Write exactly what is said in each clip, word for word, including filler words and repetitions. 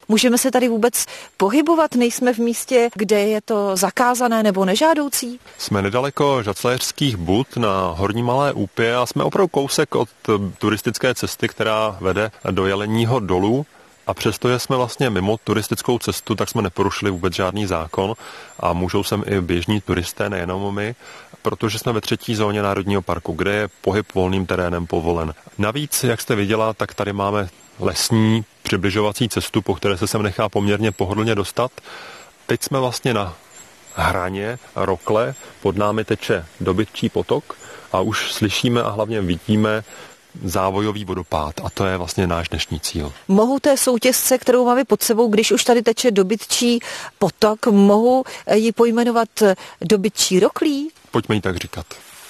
Můžeme se tady vůbec pohybovat? Nejsme v místě, kde je to zakázané nebo nežádoucí? Jsme nedaleko Žacléřských Bud na Horní Malé Úpě a jsme opravdu kousek od turistické cesty, která vede do Jeleního dolu. A přestože jsme vlastně mimo turistickou cestu, tak jsme neporušili vůbec žádný zákon a můžou sem i běžní turisté, nejenom my, protože jsme ve třetí zóně Národního parku, kde je pohyb volným terénem povolen. Navíc, jak jste viděla, tak tady máme lesní přibližovací cestu, po které se sem nechá poměrně pohodlně dostat. Teď jsme vlastně na hraně Rokle, pod námi teče Dobytčí potok a už slyšíme a hlavně vidíme závojový vodopád a to je vlastně náš dnešní cíl. Mohu té soutězce, kterou máme pod sebou, když už tady teče Dobytčí potok, mohu ji pojmenovat Dobytčí roklí? Pojďme ji tak říkat.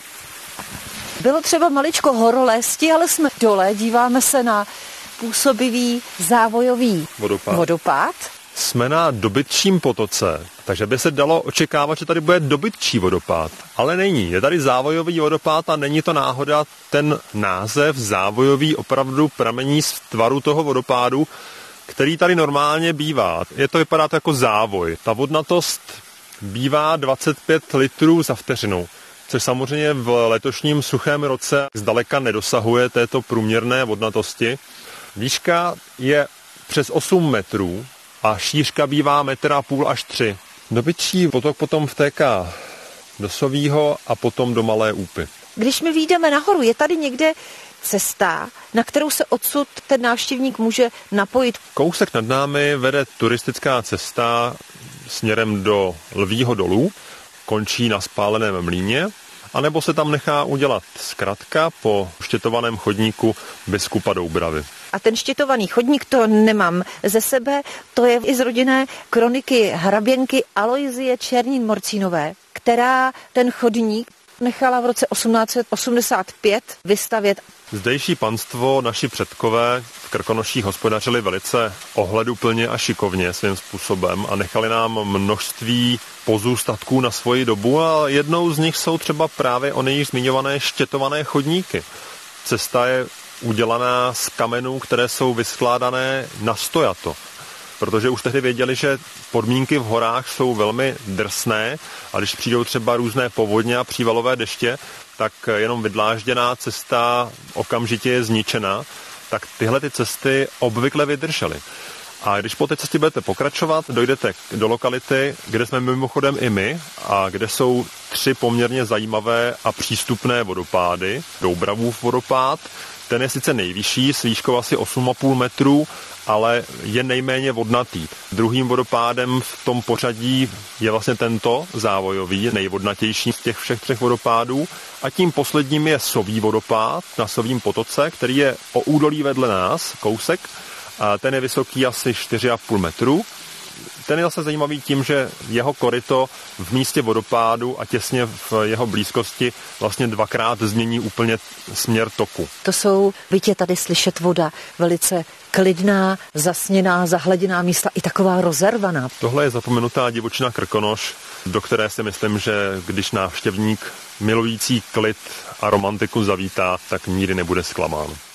Bylo třeba maličko horolésti, ale jsme dole, díváme se na působivý závojový vodopád. vodopád. Jsme na Dobytčím potoce, takže by se dalo očekávat, že tady bude Dobytčí vodopád, ale není. Je tady závojový vodopád a není to náhoda, ten název závojový opravdu pramení z tvaru toho vodopádu, který tady normálně bývá. Je to vypadá to jako závoj. Ta vodnatost bývá dvacet pět litrů za vteřinu, což samozřejmě v letošním suchém roce zdaleka nedosahuje této průměrné vodnatosti. Výška je přes osm metrů a šířka bývá metr a půl až tři. Dobytčí potok potom vtéká do Sovího a potom do Malé Úpy. Když my vyjdeme nahoru, je tady někde cesta, na kterou se odsud ten návštěvník může napojit? Kousek nad námi vede turistická cesta směrem do Lvího dolu, končí na Spáleném mlýně, anebo se tam nechá udělat zkratka po štětovaném chodníku Biskupa Doubravy. A ten štětovaný chodník, to nemám ze sebe, to je i z rodinné kroniky hraběnky Aloizie Černín-Morcínové, která ten chodník nechala v roce osmnáct set osmdesát pět vystavět. Zdejší panstvo naši předkové v Krkonoších hospodařili velice ohleduplně a šikovně svým způsobem a nechali nám množství pozůstatků na svoji dobu a jednou z nich jsou třeba právě ony již zmiňované štětované chodníky. Cesta je udělaná z kamenů, které jsou vyskládané na stojato, protože už tehdy věděli, že podmínky v horách jsou velmi drsné a když přijdou třeba různé povodně a přívalové deště, tak jenom vydlážděná cesta okamžitě je zničena, tak tyhle ty cesty obvykle vydržely. A když po té cestě budete pokračovat, dojdete do lokality, kde jsme mimochodem i my a kde jsou tři poměrně zajímavé a přístupné vodopády. Doubravův vodopád, ten je sice nejvyšší, s výškou asi osm a půl metrů, ale je nejméně vodnatý. Druhým vodopádem v tom pořadí je vlastně tento závojový, nejvodnatější z těch všech třech vodopádů. A tím posledním je Soví vodopád na Sovím potoce, který je o údolí vedle nás, kousek. A ten je vysoký asi čtyři a půl metru. Ten je zase zajímavý tím, že jeho koryto v místě vodopádu a těsně v jeho blízkosti vlastně dvakrát změní úplně směr toku. To jsou, byť je tady slyšet voda, velice klidná, zasněná, zahleděná místa i taková rozervaná. Tohle je zapomenutá divočina Krkonoš, do které si myslím, že když návštěvník milující klid a romantiku zavítá, tak nikdy nebude zklamán.